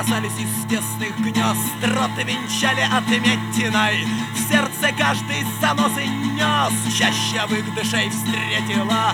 бросались из тесных гнезд, роты венчали отметиной. В сердце каждый заносы нес, чаще выдышей встретила.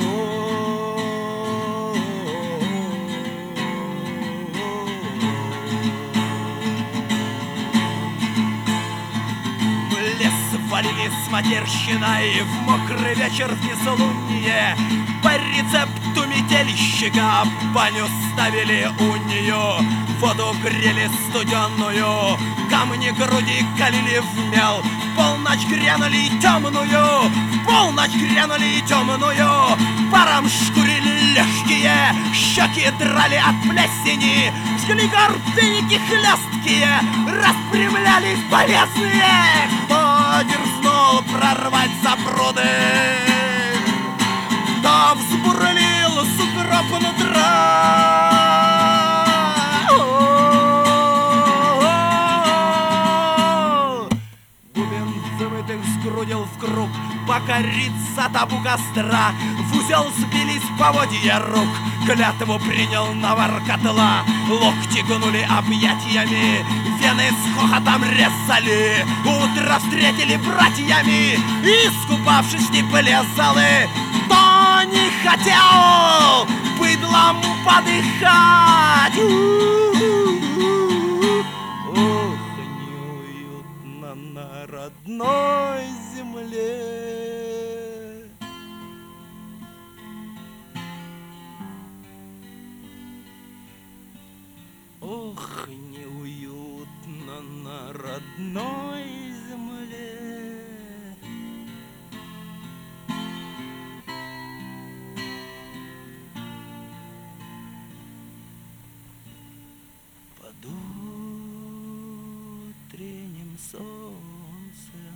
Валили с матерщиной в мокрый вечер в незлуние. По рецепту метельщика баню ставили у нее. Воду грели студенную, камни груди калили в мел. В полночь грянули темную, в полночь грянули темную. Паром шкурили легкие, щеки драли от плесени. Жгли горбинники хлесткие, распрямлялись болезные. Кто дерзнул прорвать запруды, кто взбурлил сугроб нутра. Бубен вымытых сгрудил в круг, покориться табу костра. В узел сбились поводья рук, клятву принял навар котла. Локти гнули объятиями, вены с хохотом резали. Утро встретили братьями, искупавшись не полезалы. Кто не хотел быдлом подыхать? Ох, неуютно на родной земле. Ох, неуютно на родной земле. Под утренним солнцем